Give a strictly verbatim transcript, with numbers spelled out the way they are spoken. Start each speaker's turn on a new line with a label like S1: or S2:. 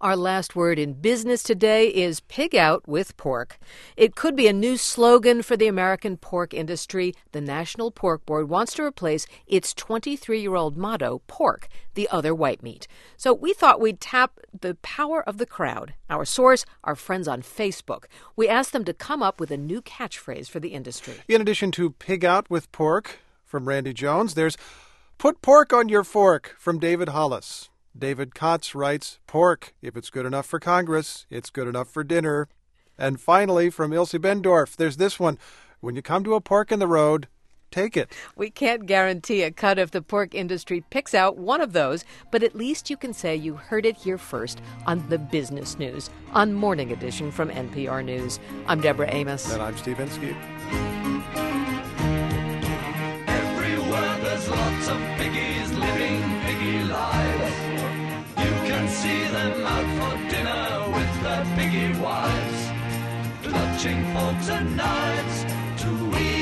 S1: Our last word in business today is pig out with pork. It could be a new slogan for the American pork industry. The National Pork Board wants to replace its twenty-three-year-old motto, pork, the other white meat. So we thought we'd tap the power of the crowd. Our source, our friends on Facebook. We asked them to come up with a new catchphrase for the industry.
S2: In addition to pig out with pork from Randy Jones, there's put pork on your fork from David Hollis. David Kotz writes, pork, if it's good enough for Congress, it's good enough for dinner. And finally, from Ilse Bendorf, there's this one. When you come to a fork in the road, take it.
S1: We can't guarantee a cut if the pork industry picks out one of those, but at least you can say you heard it here first on the Business News, on Morning Edition from N P R News. I'm Deborah Amos.
S2: And I'm Steve Inskeep.
S3: Everywhere there's lots of piggies living piggy lives. You can see them out for dinner with their piggy wives, clutching forks and knives to eat.